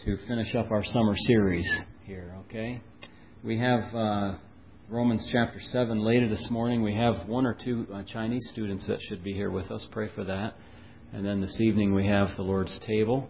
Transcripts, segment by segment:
to finish up our summer series here, okay? We have Romans chapter 7 later this morning. We have one or two Chinese students that should be here with us. Pray for that. And then this evening we have the Lord's table.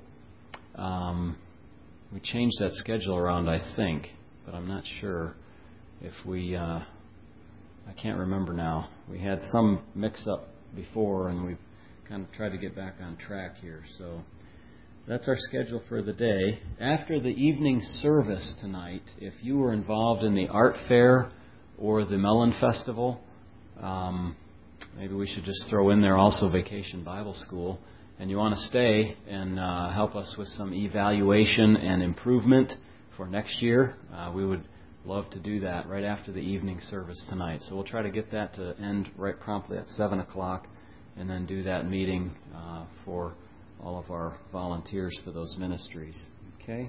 We changed that schedule around, I think, but I'm not sure if we... I can't remember now. We had some mix-up before, and we kind of tried to get back on track here. So that's our schedule for the day. After the evening service tonight, if you were involved in the art fair or the Melon Festival, maybe we should just throw in there also Vacation Bible School, and you want to stay and help us with some evaluation and improvement for next year, we would love to do that right after the evening service tonight. So we'll try to get that to end right promptly at 7 o'clock and then do that meeting for all of our volunteers for those ministries. Okay?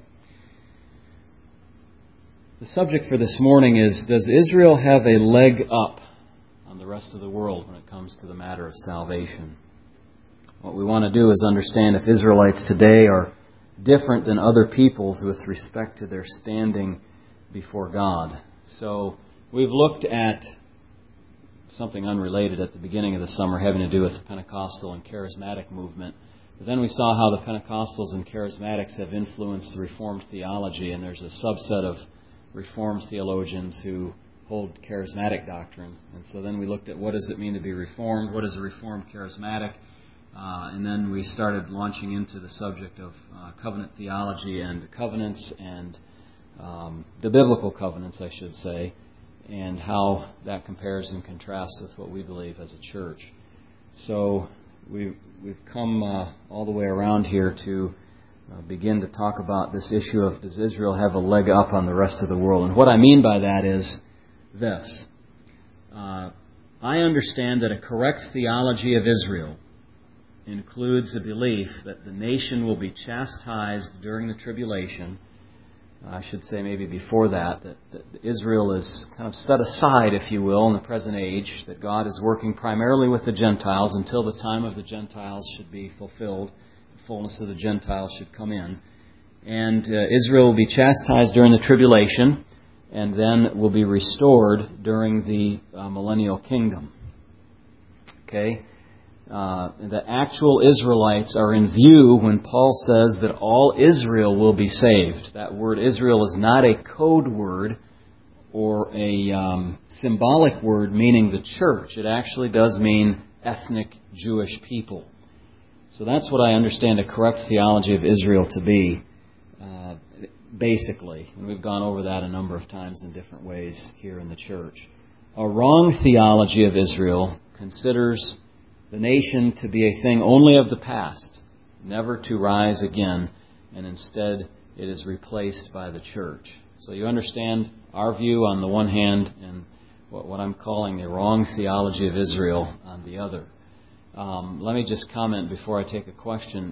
The subject for this morning is, does Israel have a leg up on the rest of the world when it comes to the matter of salvation? What we want to do is understand if Israelites today are different than other peoples with respect to their standing before God. So we've looked at something unrelated at the beginning of the summer having to do with the Pentecostal and Charismatic movement. But then we saw how the Pentecostals and Charismatics have influenced the Reformed theology, and there's a subset of Reformed theologians who hold Charismatic doctrine. And so then we looked at what does it mean to be Reformed, what is a Reformed Charismatic, and then we started launching into the subject of covenant theology and covenants and the biblical covenants, I should say, and how that compares and contrasts with what we believe as a church. So we've come all the way around here to begin to talk about this issue of, does Israel have a leg up on the rest of the world? And what I mean by that is this. I understand that a correct theology of Israel includes a belief that the nation will be chastised during the tribulation. I should say maybe before that Israel is kind of set aside, if you will, in the present age, that God is working primarily with the Gentiles until the time of the Gentiles should be fulfilled. The fullness of the Gentiles should come in. And Israel will be chastised during the tribulation and then will be restored during the millennial kingdom. Okay? The actual Israelites are in view when Paul says that all Israel will be saved. That word Israel is not a code word or a symbolic word meaning the church. It actually does mean ethnic Jewish people. So that's what I understand a correct theology of Israel to be, basically. And we've gone over that a number of times in different ways here in the church. A wrong theology of Israel considers the nation to be a thing only of the past, never to rise again, and instead it is replaced by the church. So you understand our view on the one hand and what I'm calling the wrong theology of Israel on the other. Let me just comment before I take a question.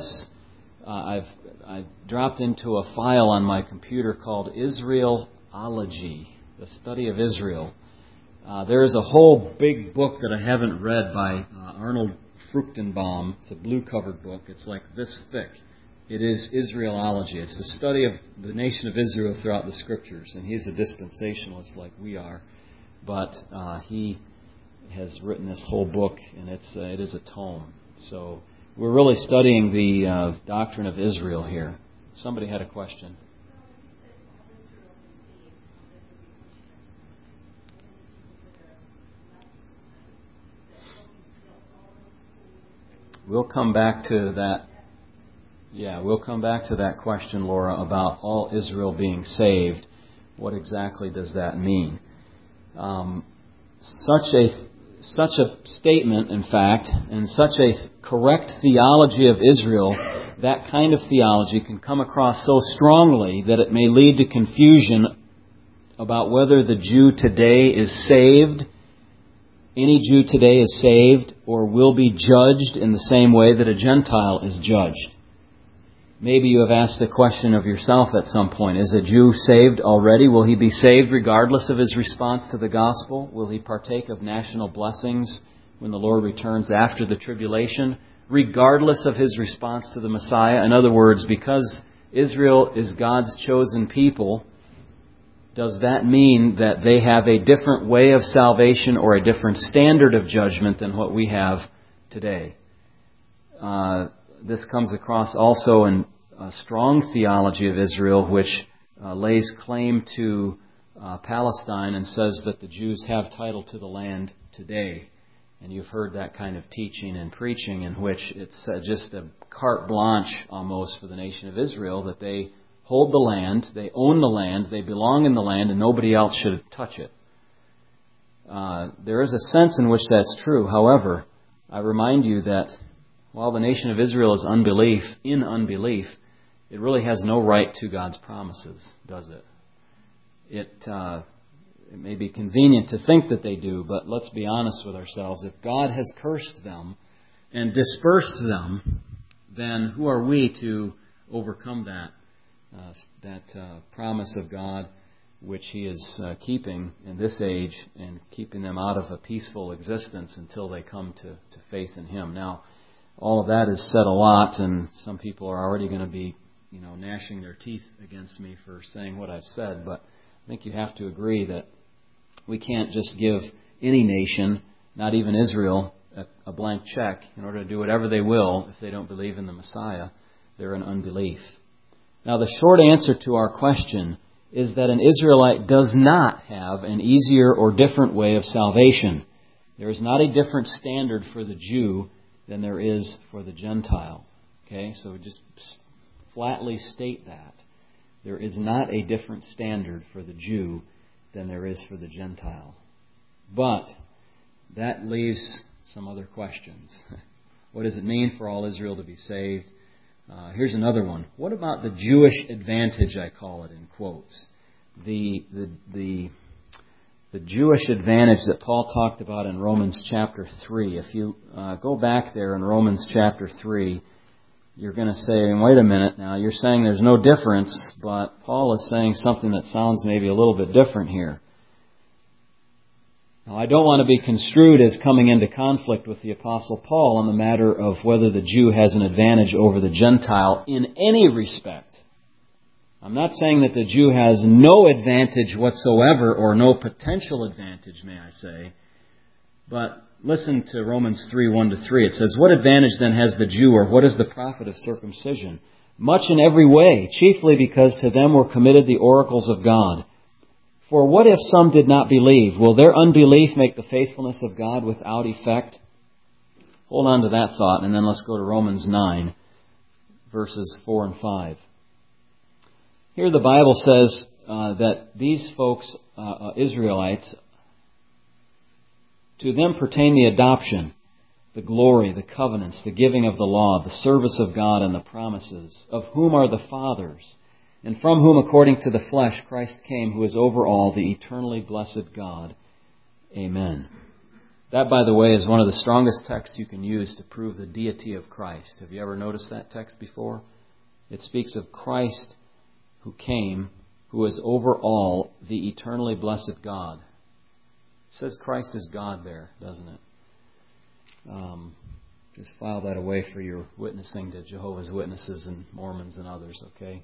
I've dropped into a file on my computer called Israelology, the study of Israel. There is a whole big book that I haven't read by Arnold Fruchtenbaum. It's a blue-covered book. It's like this thick. It is Israelology. It's the study of the nation of Israel throughout the Scriptures. And he's a dispensationalist like we are. But he has written this whole book, and it is a tome. So we're really studying the doctrine of Israel here. Somebody had a question. We'll come back to that. Yeah, we'll come back to that question, Laura, about all Israel being saved. What exactly does that mean? Such a statement, in fact, and such a correct theology of Israel, that kind of theology can come across so strongly that it may lead to confusion about whether the Jew today is saved. Any Jew today is saved or will be judged in the same way that a Gentile is judged. Maybe you have asked the question of yourself at some point, is a Jew saved already? Will he be saved regardless of his response to the gospel? Will he partake of national blessings when the Lord returns after the tribulation, regardless of his response to the Messiah? In other words, because Israel is God's chosen people, does that mean that they have a different way of salvation or a different standard of judgment than what we have today? This comes across also in a strong theology of Israel, which lays claim to Palestine and says that the Jews have title to the land today. And you've heard that kind of teaching and preaching in which it's just a carte blanche almost for the nation of Israel, that they hold the land, they own the land, they belong in the land, and nobody else should touch it. There is a sense in which that's true. However, I remind you that while the nation of Israel is in unbelief, it really has no right to God's promises, does it? It may be convenient to think that they do, but let's be honest with ourselves. If God has cursed them and dispersed them, then who are we to overcome that promise of God, which He is keeping in this age and keeping them out of a peaceful existence until they come to faith in Him? Now, all of that is said a lot, and some people are already going to be, gnashing their teeth against me for saying what I've said, but I think you have to agree that we can't just give any nation, not even Israel, a blank check in order to do whatever they will if they don't believe in the Messiah. They're in unbelief. Now, the short answer to our question is that an Israelite does not have an easier or different way of salvation. There is not a different standard for the Jew than there is for the Gentile. Okay, so just flatly state that. There is not a different standard for the Jew than there is for the Gentile. But that leaves some other questions. What does it mean for all Israel to be saved? Here's another one. What about the Jewish advantage, I call it in quotes? The Jewish advantage that Paul talked about in Romans chapter 3. If you go back there in Romans chapter 3, you're going to say, wait a minute now, you're saying there's no difference, but Paul is saying something that sounds maybe a little bit different here. Now, I don't want to be construed as coming into conflict with the Apostle Paul on the matter of whether the Jew has an advantage over the Gentile in any respect. I'm not saying that the Jew has no advantage whatsoever or no potential advantage, may I say. But listen to Romans 3, 1-3. It says, "What advantage then has the Jew, or what is the profit of circumcision? Much in every way, chiefly because to them were committed the oracles of God. For what if some did not believe? Will their unbelief make the faithfulness of God without effect?" Hold on to that thought, and then let's go to Romans 9, verses 4 and 5. Here the Bible says that these folks, Israelites, to them pertain the adoption, the glory, the covenants, the giving of the law, the service of God, and the promises, of whom are the fathers, and from whom, according to the flesh, Christ came, who is over all, the eternally blessed God. Amen. That, by the way, is one of the strongest texts you can use to prove the deity of Christ. Have you ever noticed that text before? It speaks of Christ who came, who is over all, the eternally blessed God. It says Christ is God there, doesn't it? Just file that away for your witnessing to Jehovah's Witnesses and Mormons and others, okay?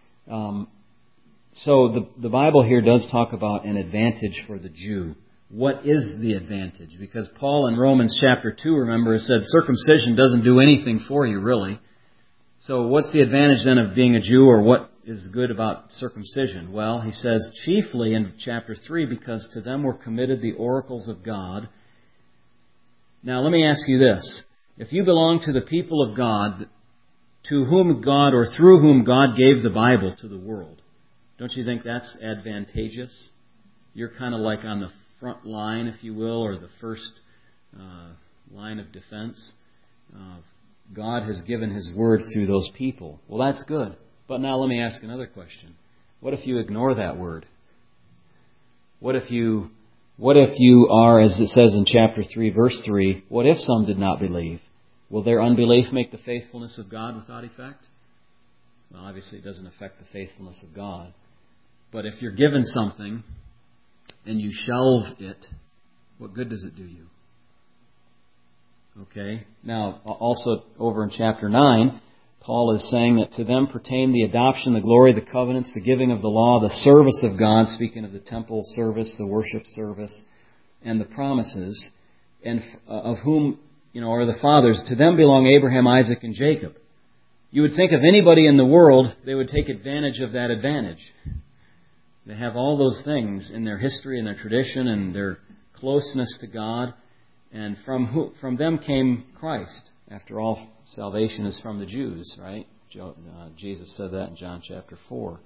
So the Bible here does talk about an advantage for the Jew. What is the advantage? Because Paul in Romans chapter 2, remember, has said circumcision doesn't do anything for you, really. So what's the advantage then of being a Jew, or what is good about circumcision? Well, he says chiefly in chapter 3, because to them were committed the oracles of God. Now let me ask you this. If you belong to the people of God, to whom God, or through whom God gave the Bible to the world, don't you think that's advantageous? You're kind of like on the front line, if you will, or the first line of defense. God has given His Word through those people. Well, that's good. But now let me ask another question. What if you ignore that Word? What if you are, as it says in chapter 3, verse 3, what if some did not believe? Will their unbelief make the faithfulness of God without effect? Well, obviously it doesn't affect the faithfulness of God. But if you're given something and you shelve it, what good does it do you? Okay. Now, also over in chapter 9, Paul is saying that to them pertain the adoption, the glory, the covenants, the giving of the law, the service of God, speaking of the temple service, the worship service, and the promises, and of whom, are the fathers. To them belong Abraham, Isaac, and Jacob. You would think of anybody in the world, they would take advantage of that advantage. They have all those things in their history and their tradition and their closeness to God. And from them came Christ. After all, salvation is from the Jews, right? Jesus said that in John chapter 4.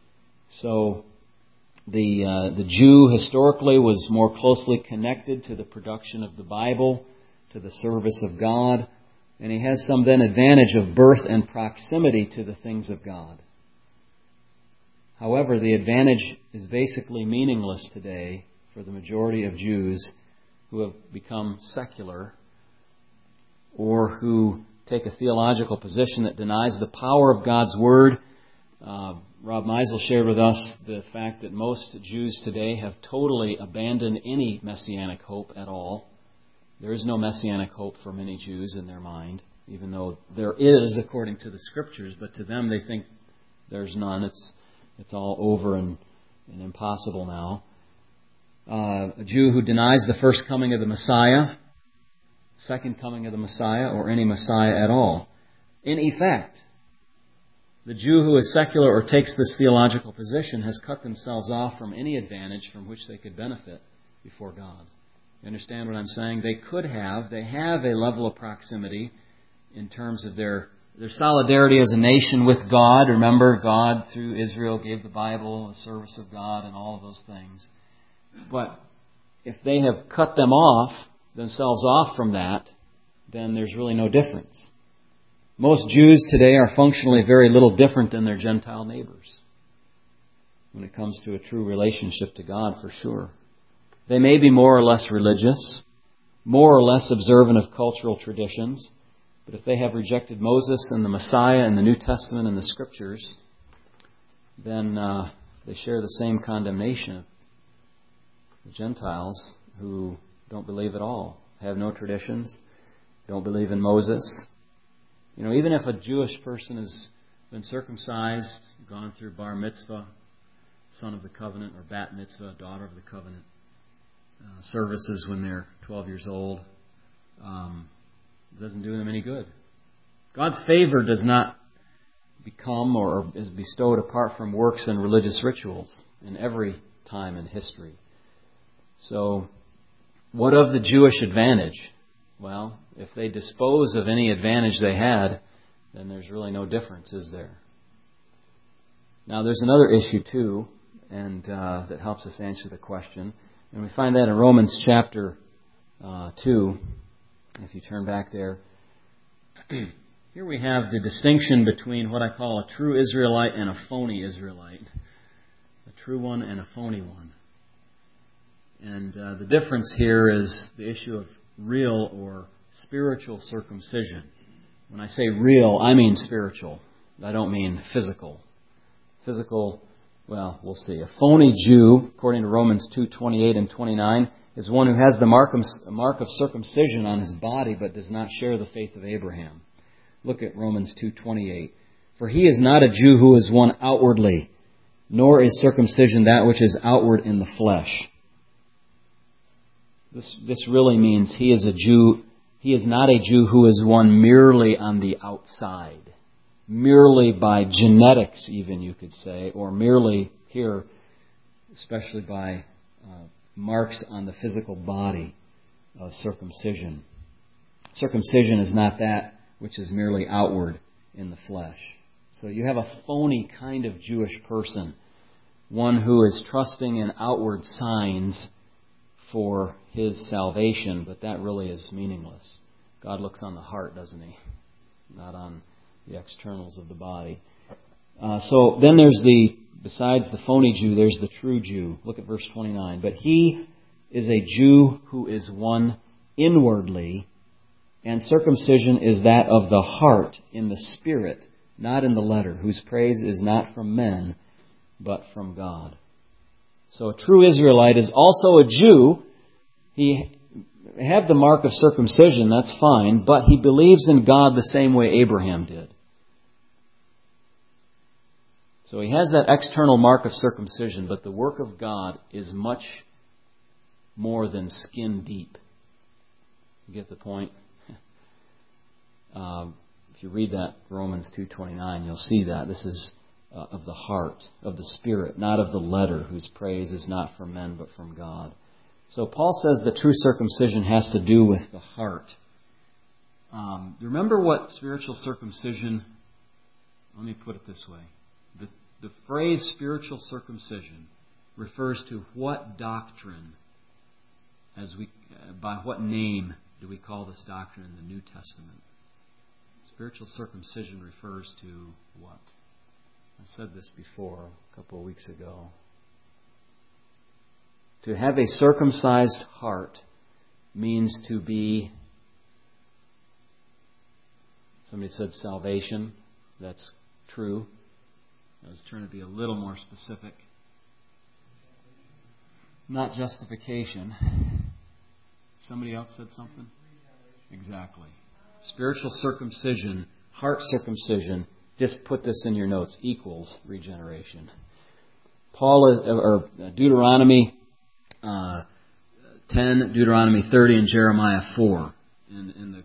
So the Jew historically was more closely connected to the production of the Bible, to the service of God, and he has some then advantage of birth and proximity to the things of God. However, the advantage is basically meaningless today for the majority of Jews who have become secular or who take a theological position that denies the power of God's Word. Rob Meisel shared with us the fact that most Jews today have totally abandoned any messianic hope at all. There is no messianic hope for many Jews in their mind, even though there is according to the Scriptures, but to them they think there's none. It's all over and impossible now. A Jew who denies the first coming of the Messiah, second coming of the Messiah, or any Messiah at all. In effect, the Jew who is secular or takes this theological position has cut themselves off from any advantage from which they could benefit before God. You understand what I'm saying? They have a level of proximity in terms of their solidarity as a nation with God. Remember, God through Israel gave the Bible, the service of God, and all of those things. But if they have cut themselves off from that, then there's really no difference. Most Jews today are functionally very little different than their Gentile neighbors when it comes to a true relationship to God, for sure. They may be more or less religious, more or less observant of cultural traditions, but if they have rejected Moses and the Messiah and the New Testament and the Scriptures, then they share the same condemnation of the Gentiles who don't believe at all, have no traditions, don't believe in Moses. Even if a Jewish person has been circumcised, gone through bar mitzvah, son of the covenant, or bat mitzvah, daughter of the covenant, services when they're 12 years old, it doesn't do them any good. God's favor does not become or is bestowed apart from works and religious rituals in every time in history. So, what of the Jewish advantage? Well, if they dispose of any advantage they had, then there's really no difference, is there? Now, there's another issue, too, and that helps us answer the question. And we find that in Romans chapter 2, if you turn back there. Here we have the distinction between what I call a true Israelite and a phony Israelite. A true one and a phony one. And the difference here is the issue of real or spiritual circumcision. When I say real, I mean spiritual. I don't mean physical. Physical, well, we'll see. A phony Jew, according to Romans 2:28 and 29, is one who has the mark of circumcision on his body but does not share the faith of Abraham. Look at Romans 2:28. For he is not a Jew who is one outwardly, nor is circumcision that which is outward in the flesh. This really means he is a Jew. He is not a Jew who is one merely on the outside, merely by genetics, even you could say, or merely here, especially by marks on the physical body of circumcision. Circumcision is not that which is merely outward in the flesh. So you have a phony kind of Jewish person, one who is trusting in outward signs for his salvation, but that really is meaningless. God looks on the heart, doesn't He? Not on the externals of the body. So then besides the phony Jew, there's the true Jew. Look at verse 29. But he is a Jew who is one inwardly, and circumcision is that of the heart in the spirit, not in the letter, whose praise is not from men, but from God. So a true Israelite is also a Jew. He have the mark of circumcision, that's fine, but he believes in God the same way Abraham did. So he has that external mark of circumcision, but the work of God is much more than skin deep. You get the point? If you read that Romans 2:29, you'll see that. This is of the heart, of the Spirit, not of the letter, whose praise is not from men but from God. So Paul says the true circumcision has to do with the heart. Remember what spiritual circumcision, let me put it this way. The phrase spiritual circumcision refers to what doctrine, by what name do we call this doctrine in the New Testament? Spiritual circumcision refers to what? I said this before a couple of weeks ago. To have a circumcised heart means to be, somebody said salvation. That's true. I was trying to be a little more specific. Not justification. Somebody else said something? Exactly. Spiritual circumcision, heart circumcision, just put this in your notes, equals regeneration. Deuteronomy 10, Deuteronomy 30, and Jeremiah 4. And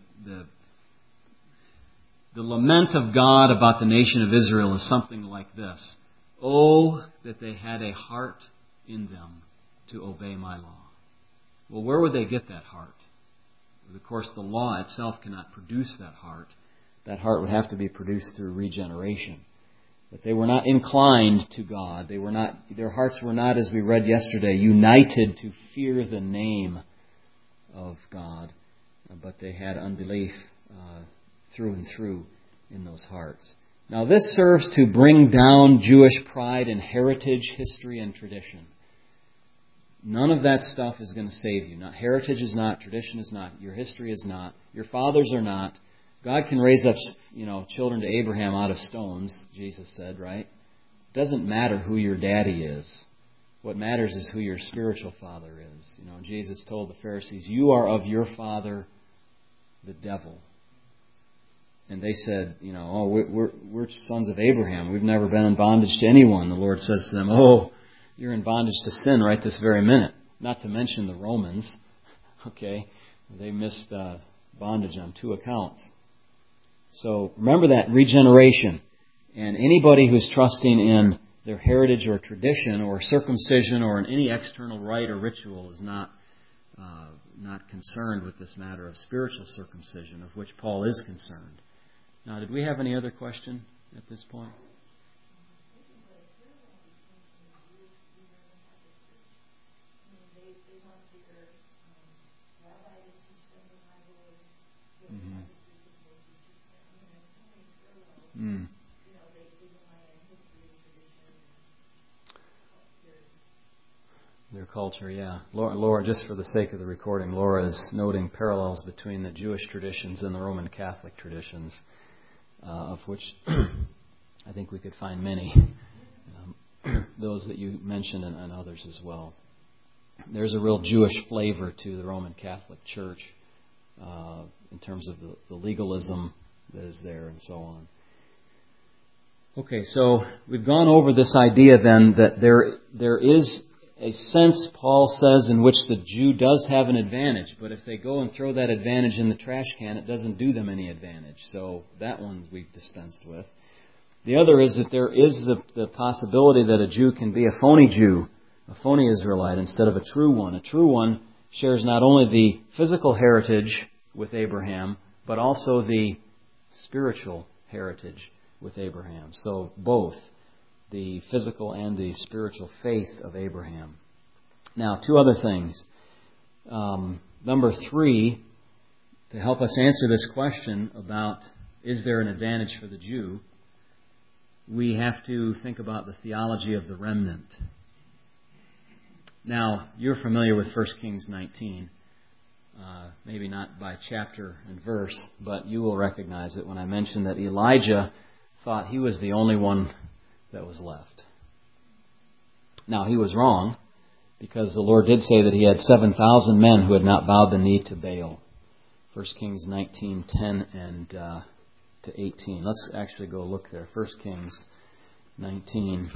the lament of God about the nation of Israel is something like this. Oh, that they had a heart in them to obey my law. Well, where would they get that heart? Of course, the law itself cannot produce that heart. That heart would have to be produced through regeneration. But they were not inclined to God. Their hearts were not, as we read yesterday, united to fear the name of God. But they had unbelief through and through in those hearts. Now this serves to bring down Jewish pride in heritage, history, and tradition. None of that stuff is going to save you. Not heritage is not, tradition is not, your history is not, your fathers are not. God can raise up, children to Abraham out of stones, Jesus said, right? It doesn't matter who your daddy is. What matters is who your spiritual father is. Jesus told the Pharisees, "You are of your father, the devil." And they said, we're sons of Abraham. We've never been in bondage to anyone. The Lord says to them, "Oh, you're in bondage to sin right this very minute." Not to mention the Romans. Okay? They missed bondage on 2 accounts. So remember that, regeneration. And anybody who's trusting in their heritage or tradition or circumcision or in any external rite or ritual is not concerned with this matter of spiritual circumcision, of which Paul is concerned. Now, did we have any other question at this point? Mm. Their culture, yeah. Laura, just for the sake of the recording, Laura is noting parallels between the Jewish traditions and the Roman Catholic traditions, of which I think we could find many. Those that you mentioned and others as well. There's a real Jewish flavor to the Roman Catholic Church in terms of the legalism that is there and so on. Okay, so we've gone over this idea then that there is a sense, Paul says, in which the Jew does have an advantage, but if they go and throw that advantage in the trash can, it doesn't do them any advantage. So that one we've dispensed with. The other is that there is the possibility that a Jew can be a phony Jew, a phony Israelite, instead of a true one. A true one shares not only the physical heritage with Abraham, but also the spiritual heritage with Abraham. So both the physical and the spiritual faith of Abraham. Now, 2 other things. Number 3, to help us answer this question about is there an advantage for the Jew, we have to think about the theology of the remnant. Now, you're familiar with 1 Kings 19. Maybe not by chapter and verse, but you will recognize it when I mention that Elijah thought he was the only one that was left. Now, he was wrong, because the Lord did say that he had 7,000 men who had not bowed the knee to Baal. 1 Kings 19:10 and to 18. Let's actually go look there. 1 Kings 19.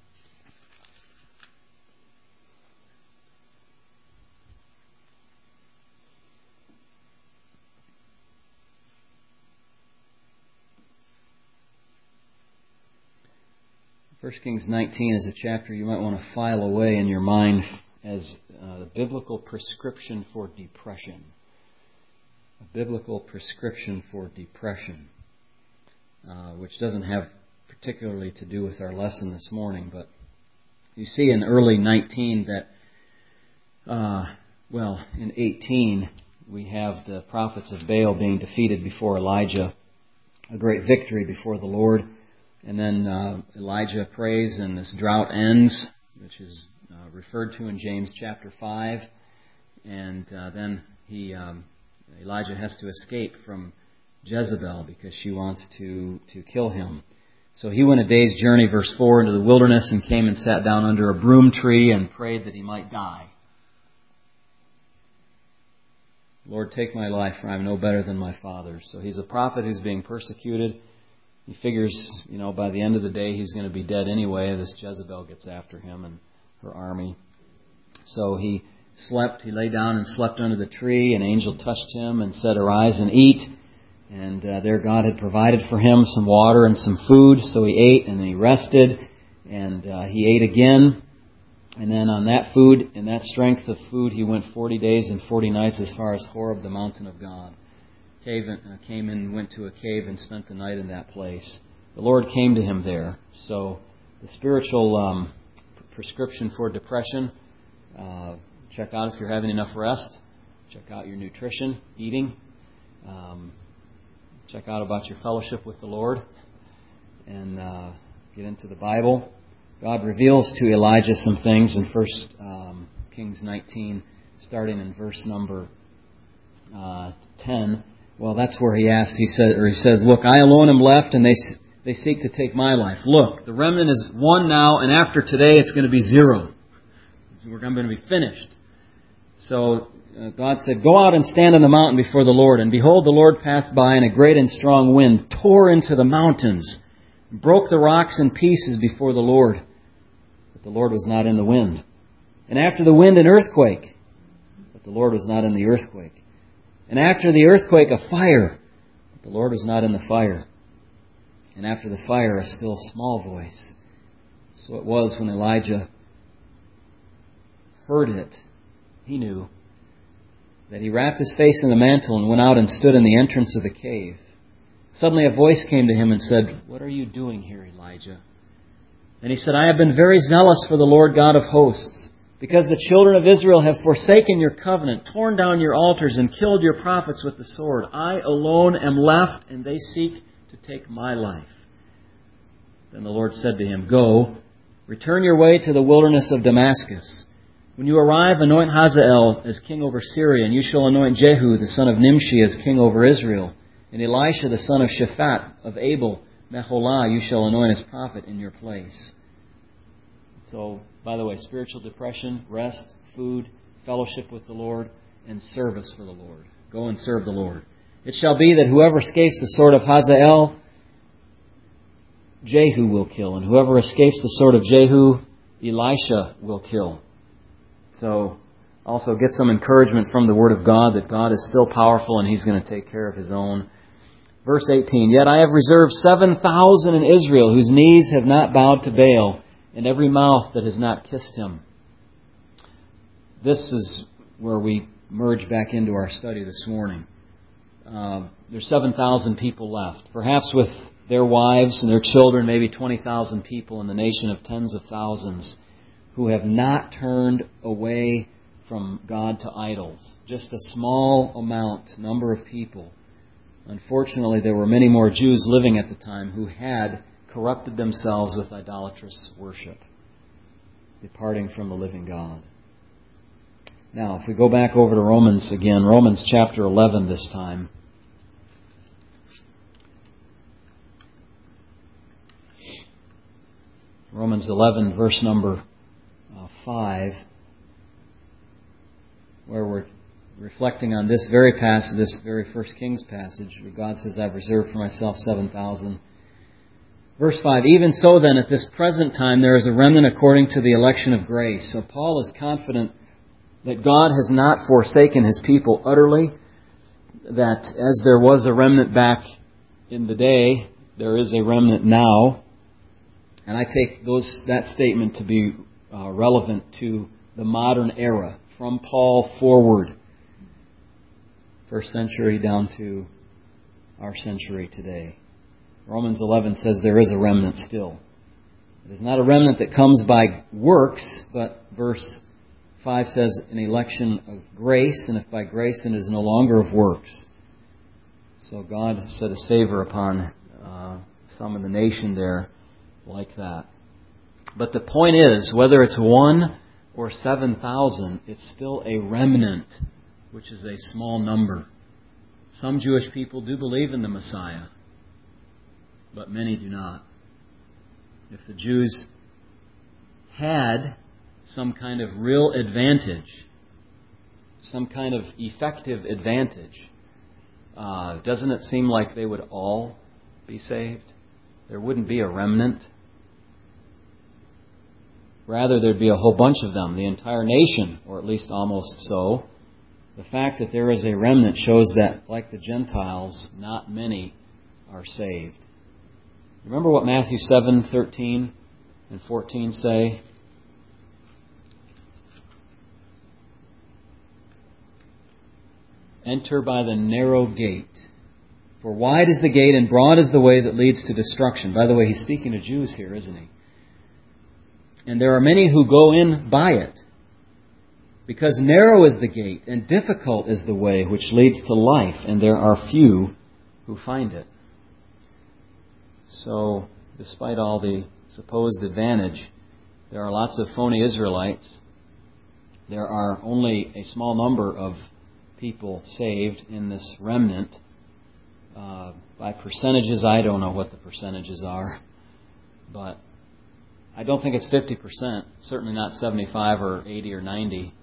First Kings 19 is a chapter you might want to file away in your mind as the biblical prescription for depression. A biblical prescription for depression, which doesn't have particularly to do with our lesson this morning, but you see in early 19 that, in 18, we have the prophets of Baal being defeated before Elijah, a great victory before the Lord. And then Elijah prays and this drought ends, which is referred to in James chapter 5. And then Elijah has to escape from Jezebel because she wants to kill him. So he went a day's journey, verse 4, into the wilderness and came and sat down under a broom tree and prayed that he might die. Lord, take my life, for I am no better than my father's. So he's a prophet who's being persecuted. He figures, by the end of the day he's going to be dead anyway. This Jezebel gets after him and her army. So he lay down and slept under the tree. An angel touched him and said, "Arise and eat." And there God had provided for him some water and some food. So he ate and then he rested. And he ate again. And then on that food, in that strength of food, he went 40 days and 40 nights as far as Horeb, the mountain of God. Came and went to a cave and spent the night in that place. The Lord came to him there. So the spiritual prescription for depression, check out if you're having enough rest. Check out your nutrition, eating. Check out about your fellowship with the Lord. And get into the Bible. God reveals to Elijah some things in 1 Kings 19, starting in verse number 10. Well, that's where he asks. He says, "Look, I alone am left, and they seek to take my life. Look, the remnant is one now, and after today it's going to be 0. We're going to be finished." So God said, "Go out and stand on the mountain before the Lord." And behold, the Lord passed by, and a great and strong wind tore into the mountains, broke the rocks in pieces before the Lord. But the Lord was not in the wind. And after the wind, an earthquake. But the Lord was not in the earthquake. And after the earthquake, a fire. But the Lord was not in the fire. And after the fire, a still small voice. So it was when Elijah heard it, he knew, that he wrapped his face in the mantle and went out and stood in the entrance of the cave. Suddenly a voice came to him and said, "What are you doing here, Elijah?" And he said, "I have been very zealous for the Lord God of hosts, because the children of Israel have forsaken your covenant, torn down your altars, and killed your prophets with the sword. I alone am left, and they seek to take my life." Then the Lord said to him, "Go, return your way to the wilderness of Damascus. When you arrive, anoint Hazael as king over Syria, and you shall anoint Jehu, the son of Nimshi, as king over Israel. And Elisha, the son of Shaphat of Abel Meholah, you shall anoint as prophet in your place." So, by the way, spiritual depression, rest, food, fellowship with the Lord, and service for the Lord. Go and serve the Lord. "It shall be that whoever escapes the sword of Hazael, Jehu will kill. And whoever escapes the sword of Jehu, Elisha will kill." So, also get some encouragement from the Word of God that God is still powerful and He's going to take care of His own. Verse 18, "Yet I have reserved 7,000 in Israel whose knees have not bowed to Baal, and every mouth that has not kissed him." This is where we merge back into our study this morning. There's 7,000 people left. Perhaps with their wives and their children, maybe 20,000 people in the nation of tens of thousands who have not turned away from God to idols. Just a small number of people. Unfortunately, there were many more Jews living at the time who had corrupted themselves with idolatrous worship, departing from the living God. Now, if we go back over to Romans again, Romans chapter 11 this time. Romans 11, verse number 5, where we're reflecting on this very passage, this very First Kings passage, where God says, "I've reserved for myself 7,000. Verse 5, even so then, at this present time, there is a remnant according to the election of grace. So Paul is confident that God has not forsaken His people utterly, that as there was a remnant back in the day, there is a remnant now. And I take that statement to be relevant to the modern era, from Paul forward, first century down to our century today. Romans 11 says there is a remnant still. It is not a remnant that comes by works, but verse 5 says an election of grace, and if by grace, then it is no longer of works. So God set His favor upon some of the nation there like that. But the point is, whether it's 1 or 7,000, it's still a remnant, which is a small number. Some Jewish people do believe in the Messiah, but many do not. If the Jews had some kind of real advantage, some kind of effective advantage, doesn't it seem like they would all be saved? There wouldn't be a remnant. Rather, there'd be a whole bunch of them, the entire nation, or at least almost so. The fact that there is a remnant shows that, like the Gentiles, not many are saved. Remember what Matthew 7:13 and 14 say? Enter by the narrow gate. For wide is the gate and broad is the way that leads to destruction. By the way, He's speaking to Jews here, isn't He? And there are many who go in by it. Because narrow is the gate and difficult is the way which leads to life, and there are few who find it. So, despite all the supposed advantage, there are lots of phony Israelites. There are only a small number of people saved in this remnant. By percentages, I don't know what the percentages are, but I don't think it's 50%, certainly not 75 or 80 or 90.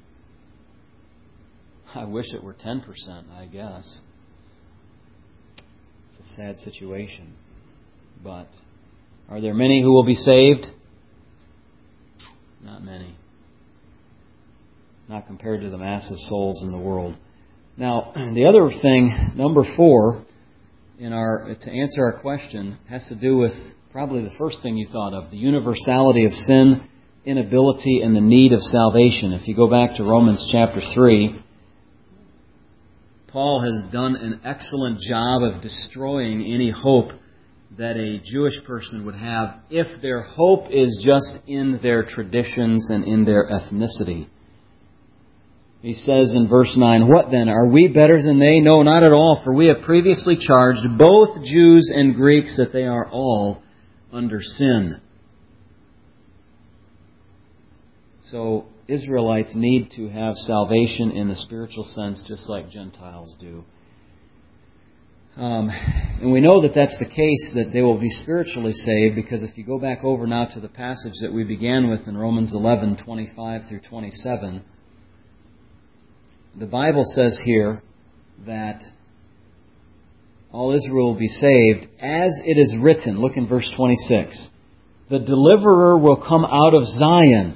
I wish it were 10%, I guess. It's a sad situation. But are there many who will be saved? Not many. Not compared to the massive souls in the world. Now, the other thing, number 4, to answer our question, has to do with probably the first thing you thought of, the universality of sin, inability, and the need of salvation. If you go back to Romans chapter 3, Paul has done an excellent job of destroying any hope that a Jewish person would have if their hope is just in their traditions and in their ethnicity. He says in verse 9, what then? Are we better than they? No, not at all, for we have previously charged both Jews and Greeks that they are all under sin. So Israelites need to have salvation in the spiritual sense just like Gentiles do. And we know that that's the case, that they will be spiritually saved, because if you go back over now to the passage that we began with in Romans 11:25 through 27, the Bible says here that all Israel will be saved, as it is written. Look in verse 26. The deliverer will come out of Zion.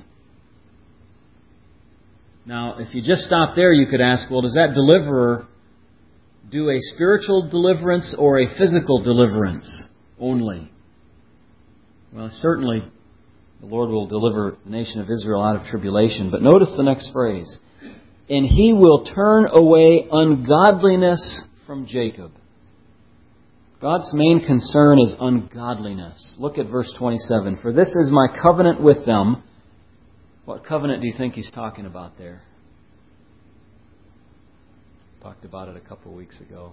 Now, if you just stop there, you could ask, well, does that deliverer do a spiritual deliverance or a physical deliverance only? Well, certainly the Lord will deliver the nation of Israel out of tribulation. But notice the next phrase. And He will turn away ungodliness from Jacob. God's main concern is ungodliness. Look at verse 27. For this is my covenant with them. What covenant do you think He's talking about there? Talked about it a couple of weeks ago.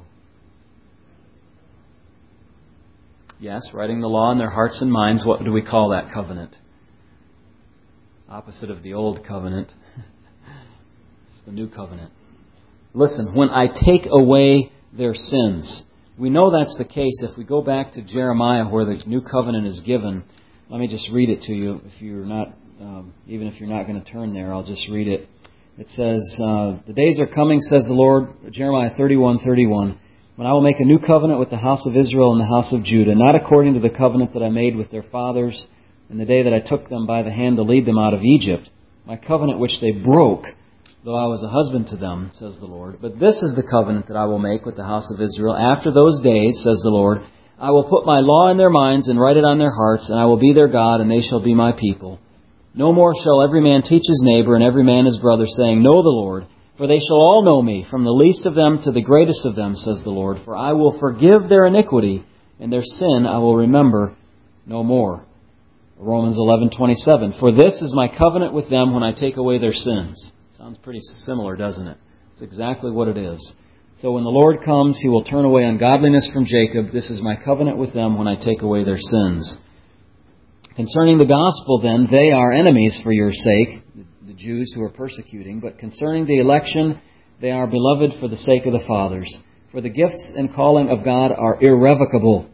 Yes, writing the law in their hearts and minds. What do we call that covenant? Opposite of the old covenant. It's the new covenant. Listen, when I take away their sins. We know that's the case if we go back to Jeremiah where the new covenant is given. Let me just read it to you. If you're not, even if you're not going to turn there, I'll just read it. It says, the days are coming, says the Lord, Jeremiah 31:31. when I will make a new covenant with the house of Israel and the house of Judah, not according to the covenant that I made with their fathers in the day that I took them by the hand to lead them out of Egypt, my covenant which they broke, though I was a husband to them, says the Lord. But this is the covenant that I will make with the house of Israel. After those days, says the Lord, I will put my law in their minds and write it on their hearts, and I will be their God, and they shall be my people. No more shall every man teach his neighbor and every man his brother, saying, Know the Lord, for they shall all know me, from the least of them to the greatest of them, says the Lord. For I will forgive their iniquity, and their sin I will remember no more. Romans 11:27. For this is my covenant with them when I take away their sins. Sounds pretty similar, doesn't it? It's exactly what it is. So when the Lord comes, He will turn away ungodliness from Jacob. This is my covenant with them when I take away their sins. Concerning the gospel, then, they are enemies for your sake, the Jews who are persecuting. But concerning the election, they are beloved for the sake of the fathers. For the gifts and calling of God are irrevocable.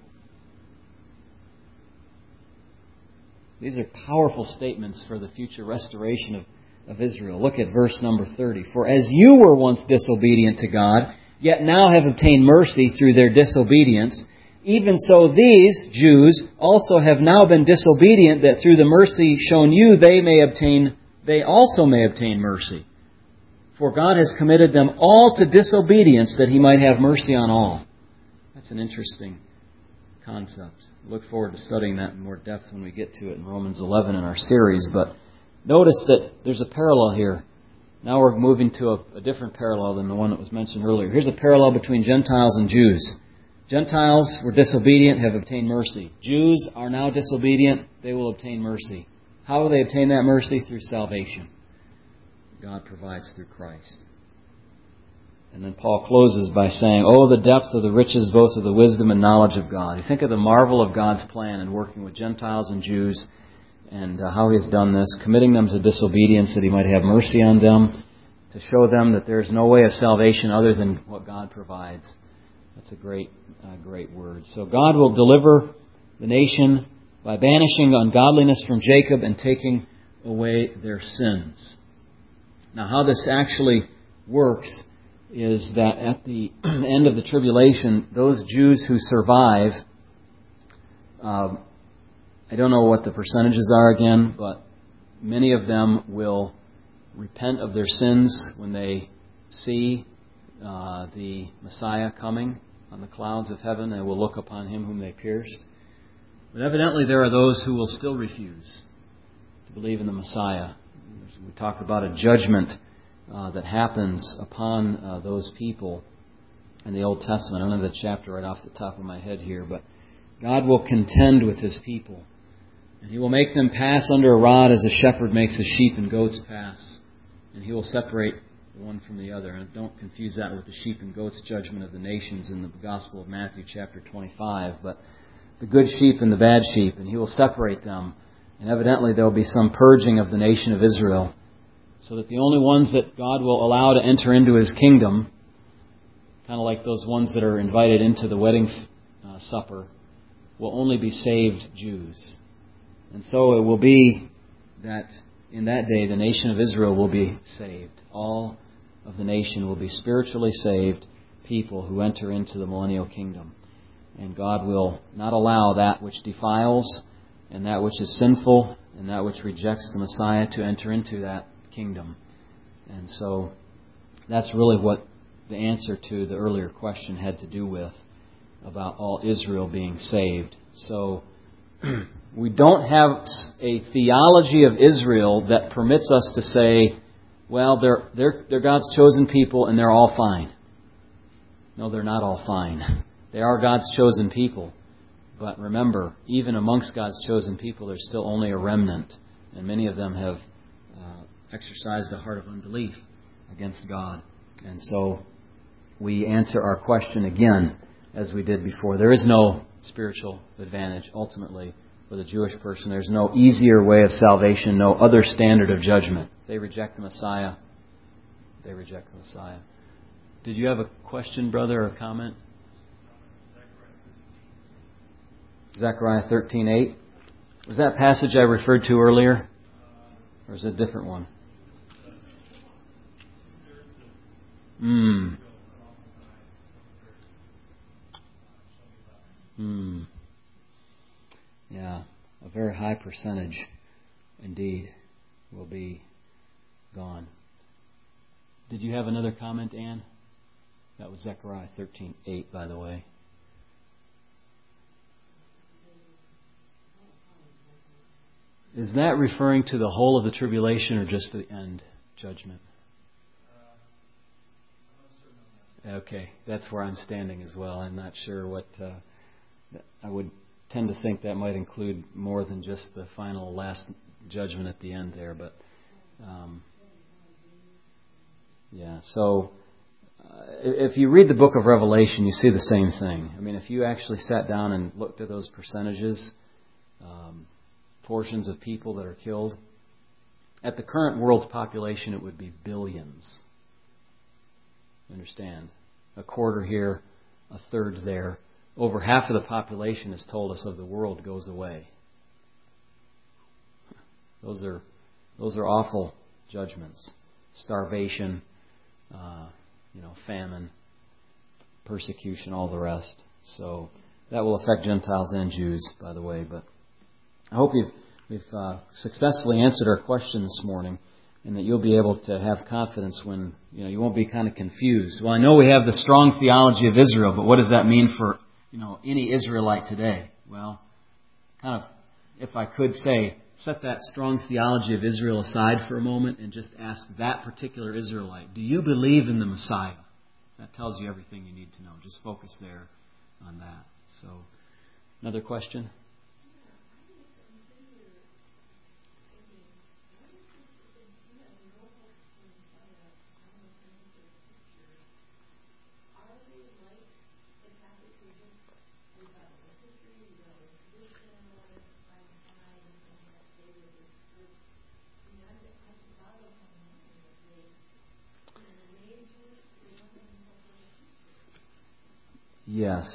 These are powerful statements for the future restoration of Israel. Look at verse number 30. For as you were once disobedient to God, yet now have obtained mercy through their disobedience, even so these Jews also have now been disobedient, that through the mercy shown you they also may obtain mercy. For God has committed them all to disobedience, that He might have mercy on all. That's an interesting concept. Look forward to studying that in more depth when we get to it in Romans 11 in our series. But notice that there's a parallel here. Now we're moving to a different parallel than the one that was mentioned earlier. Here's a parallel between Gentiles and Jews. Gentiles were disobedient, have obtained mercy. Jews are now disobedient, they will obtain mercy. How will they obtain that mercy? Through salvation. God provides through Christ. And then Paul closes by saying, Oh, the depth of the riches both of the wisdom and knowledge of God. You think of the marvel of God's plan in working with Gentiles and Jews, and how He has done this, committing them to disobedience that He might have mercy on them, to show them that there is no way of salvation other than what God provides. That's a great word. So God will deliver the nation by banishing ungodliness from Jacob and taking away their sins. Now, how this actually works is that at the end of the tribulation, those Jews who survive, I don't know what the percentages are again, but many of them will repent of their sins when they see the Messiah coming on the clouds of heaven. They will look upon Him whom they pierced. But evidently there are those who will still refuse to believe in the Messiah. We talked about a judgment that happens upon those people in the Old Testament. I don't have the chapter right off the top of my head here, but God will contend with His people. And He will make them pass under a rod as a shepherd makes his sheep and goats pass. And He will separate the one from the other. And don't confuse that with the sheep and goats judgment of the nations in the Gospel of Matthew chapter 25. But the good sheep and the bad sheep, and He will separate them. And evidently there will be some purging of the nation of Israel, so that the only ones that God will allow to enter into His kingdom, kind of like those ones that are invited into the wedding supper, will only be saved Jews. And so it will be that in that day the nation of Israel will be saved. All of the nation will be spiritually saved people who enter into the millennial kingdom. And God will not allow that which defiles and that which is sinful and that which rejects the Messiah to enter into that kingdom. And so that's really what the answer to the earlier question had to do with, about all Israel being saved. So we don't have a theology of Israel that permits us to say, well, they're God's chosen people and they're all fine. No, they're not all fine. They are God's chosen people. But remember, even amongst God's chosen people, there's still only a remnant. And many of them have exercised a heart of unbelief against God. And so we answer our question again, as we did before. There is no spiritual advantage, ultimately, for the Jewish person. There's no easier way of salvation, no other standard of judgment. They reject the Messiah. They reject the Messiah. Did you have a question, brother, or a comment? Zechariah 13:8. Was that passage I referred to earlier? Or is it a different one? Yeah, a very high percentage, indeed, will be gone. Did you have another comment, Ann? That was Zechariah 13:8, by the way. Is that referring to the whole of the tribulation or just the end judgment? Okay, that's where I'm standing as well. I'm not sure what... I would tend to think that might include more than just the final last judgment at the end there. But so if you read the book of Revelation, you see the same thing. I mean, if you actually sat down and looked at those percentages, portions of people that are killed, at the current world's population, it would be billions. Understand? A quarter here, a third there. Over half of the population has told us of the world goes away. Those are awful judgments. Starvation, famine, persecution, all the rest. So that will affect Gentiles and Jews, by the way. But I hope we've successfully answered our question this morning, and that you'll be able to have confidence when you won't be kind of confused. Well, I know we have the strong theology of Israel, but what does that mean for any Israelite today? Well, kind of, if I could say, set that strong theology of Israel aside for a moment and just ask that particular Israelite, do you believe in the Messiah? That tells you everything you need to know. Just focus there on that. So, another question? Yes.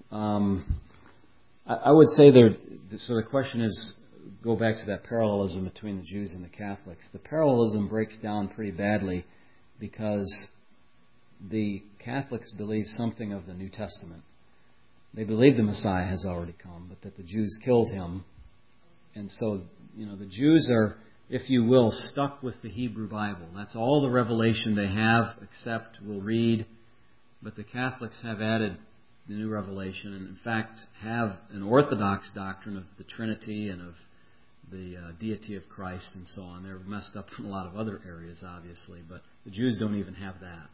I would say so the question is, go back to that parallelism between the Jews and the Catholics. The parallelism breaks down pretty badly because the Catholics believe something of the New Testament. They believe the Messiah has already come, but that the Jews killed him. And so, the Jews are, if you will, stuck with the Hebrew Bible. That's all the revelation they have, except we'll read. But the Catholics have added the new revelation, and in fact have an orthodox doctrine of the Trinity and of the deity of Christ and so on. They're messed up in a lot of other areas, obviously, but the Jews don't even have that.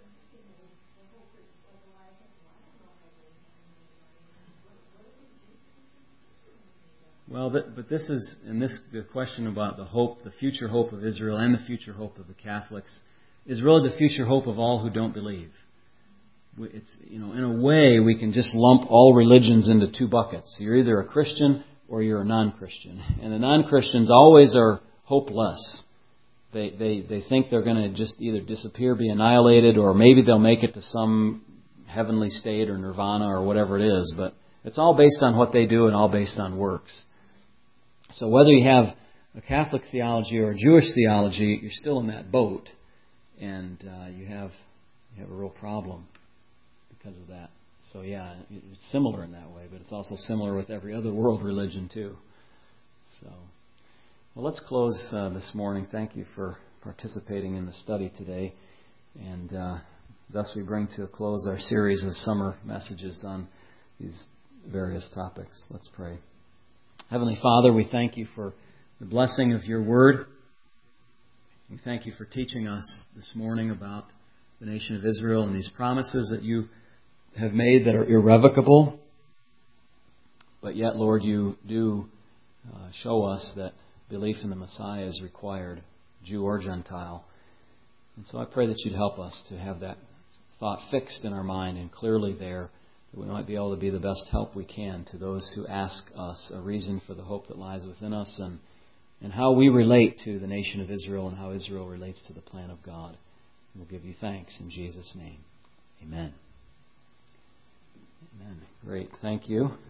Well, but this is, the question about the hope, the future hope of Israel and the future hope of the Catholics, is really the future hope of all who don't believe. It's, in a way, we can just lump all religions into two buckets. You're either a Christian or you're a non-Christian. And the non-Christians always are hopeless. They think they're going to just either disappear, be annihilated, or maybe they'll make it to some heavenly state or nirvana or whatever it is. But it's all based on what they do and all based on works. So whether you have a Catholic theology or a Jewish theology, you're still in that boat. And you have a real problem because of that. So yeah, it's similar in that way, but it's also similar with every other world religion too. So, well, let's close this morning. Thank you for participating in the study today. And thus we bring to a close our series of summer messages on these various topics. Let's pray. Heavenly Father, we thank you for the blessing of your word. We thank you for teaching us this morning about the nation of Israel and these promises that you have made that are irrevocable. But yet, Lord, you do show us that belief in the Messiah is required, Jew or Gentile. And so I pray that you'd help us to have that thought fixed in our mind and clearly there, that we might be able to be the best help we can to those who ask us a reason for the hope that lies within us and how we relate to the nation of Israel and how Israel relates to the plan of God. We'll give you thanks in Jesus' name. Amen. Amen. Great. Thank you.